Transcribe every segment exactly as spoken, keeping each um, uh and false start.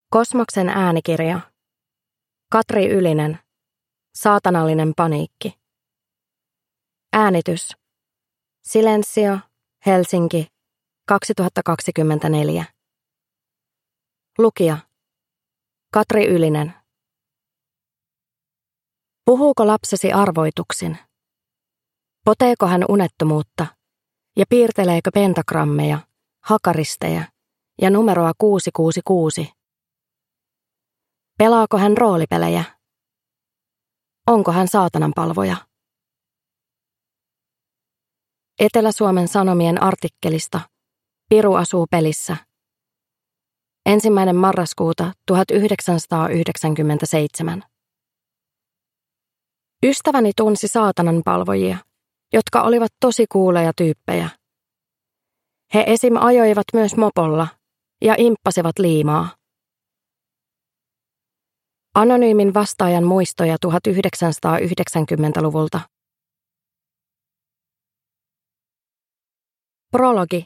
Kosmoksen äänikirja. Katri Ylinen. Saatanallinen paniikki. Äänitys. Silensio, Helsinki, kaksituhattakaksikymmentäneljä. Lukija. Katri Ylinen. Puhuuko lapsesi arvoituksin? Poteeko hän unettomuutta ja piirteleekö pentagrammeja, hakaristeja ja numeroa kuusi kuusi kuusi? Pelaako hän roolipelejä? Onko hän saatananpalvoja? Etelä-Suomen Sanomien artikkelista Piru asuu pelissä. Ensimmäinen marraskuuta tuhatyhdeksänsataayhdeksänkymmentäseitsemän. Ystäväni tunsi saatananpalvojia, jotka olivat tosi kuuleja tyyppejä. He esim. Ajoivat myös mopolla ja imppasivat liimaa. Anonyymin vastaajan muistoja tuhatyhdeksänsataayhdeksänkymmentäluvulta. Prologi.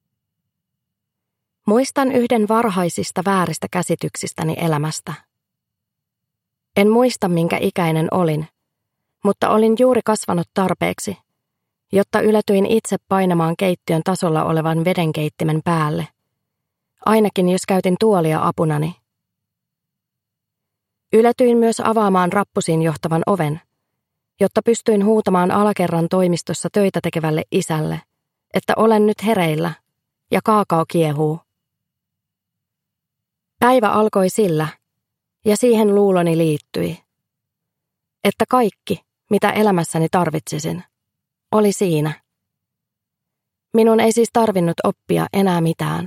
Muistan yhden varhaisista vääristä käsityksistäni elämästä. En muista, minkä ikäinen olin, mutta olin juuri kasvanut tarpeeksi, jotta yletyin itse painamaan keittiön tasolla olevan vedenkeittimen päälle, ainakin jos käytin tuolia apunani. Yletyin myös avaamaan rappusiin johtavan oven, jotta pystyin huutamaan alakerran toimistossa töitä tekevälle isälle, että olen nyt hereillä ja kaakao kiehuu. Päivä alkoi sillä, ja siihen luuloni liittyi, että kaikki, mitä elämässäni tarvitsisin, oli siinä. Minun ei siis tarvinnut oppia enää mitään.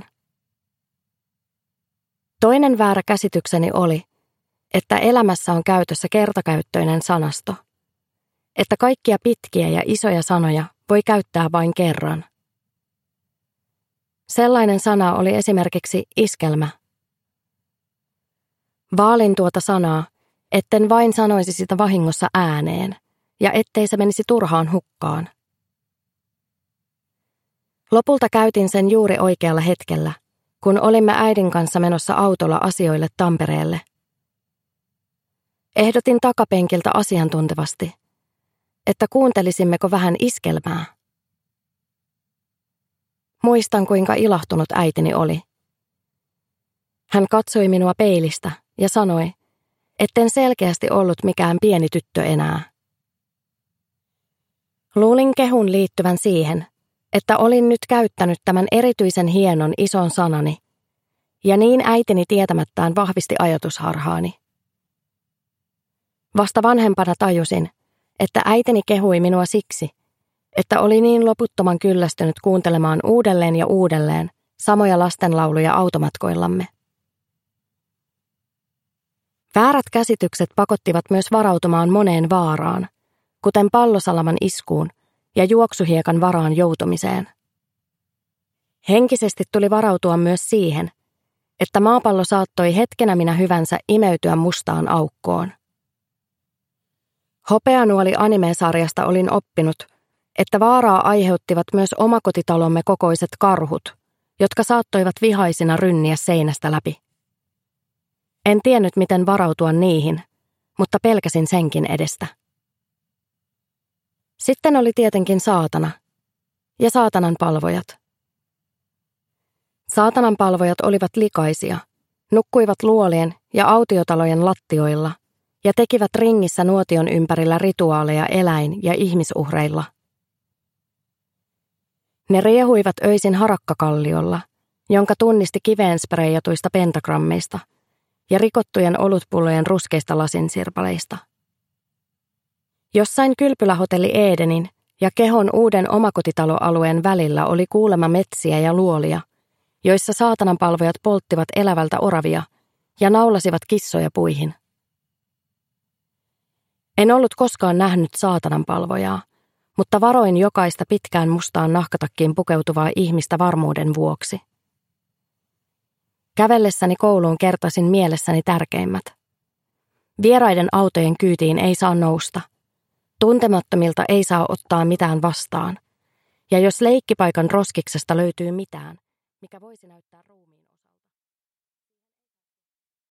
Toinen väärä käsitykseni oli, että elämässä on käytössä kertakäyttöinen sanasto, että kaikkia pitkiä ja isoja sanoja voi käyttää vain kerran. Sellainen sana oli esimerkiksi iskelmä. Vaalin tuota sanaa, etten vain sanoisi sitä vahingossa ääneen, ja ettei se menisi turhaan hukkaan. Lopulta käytin sen juuri oikealla hetkellä, kun olimme äidin kanssa menossa autolla asioille Tampereelle. Ehdotin takapenkiltä asiantuntevasti, että kuuntelisimmeko vähän iskelmää. Muistan, kuinka ilahtunut äitini oli. Hän katsoi minua peilistä ja sanoi, etten selkeästi ollut mikään pieni tyttö enää. Luulin kehun liittyvän siihen, että olin nyt käyttänyt tämän erityisen hienon ison sanani, ja niin äitini tietämättään vahvisti ajatusharhaani. Vasta vanhempana tajusin, että äitini kehui minua siksi, että oli niin loputtoman kyllästynyt kuuntelemaan uudelleen ja uudelleen samoja lastenlauluja automatkoillamme. Väärät käsitykset pakottivat myös varautumaan moneen vaaraan, kuten pallosalaman iskuun ja juoksuhiekan varaan joutumiseen. Henkisesti tuli varautua myös siihen, että maapallo saattoi hetkenä minä hyvänsä imeytyä mustaan aukkoon. Hopeanuoli anime-sarjasta olin oppinut, että vaaraa aiheuttivat myös omakotitalomme kokoiset karhut, jotka saattoivat vihaisina rynniä seinästä läpi. En tiennyt, miten varautua niihin, mutta pelkäsin senkin edestä. Sitten oli tietenkin saatana ja saatanan palvojat. Saatanan palvojat olivat likaisia, nukkuivat luolien ja autiotalojen lattioilla ja tekivät ringissä nuotion ympärillä rituaaleja eläin- ja ihmisuhreilla. Ne riehuivat öisin harakkakalliolla, jonka tunnisti kiveen spreijatuista pentagrammeista ja rikottujen olutpullojen ruskeista lasinsirpaleista. Jossain kylpylähotelli Edenin ja Kehon uuden omakotitaloalueen välillä oli kuulemma metsiä ja luolia, joissa saatananpalvojat polttivat elävältä oravia ja naulasivat kissoja puihin. En ollut koskaan nähnyt saatananpalvojaa, mutta varoin jokaista pitkään mustaan nahkatakkiin pukeutuvaa ihmistä varmuuden vuoksi. Kävellessäni kouluun kertasin mielessäni tärkeimmät. Vieraiden autojen kyytiin ei saa nousta. Tuntemattomilta ei saa ottaa mitään vastaan. Ja jos leikkipaikan roskiksesta löytyy mitään, mikä voisi näyttää ruumiin.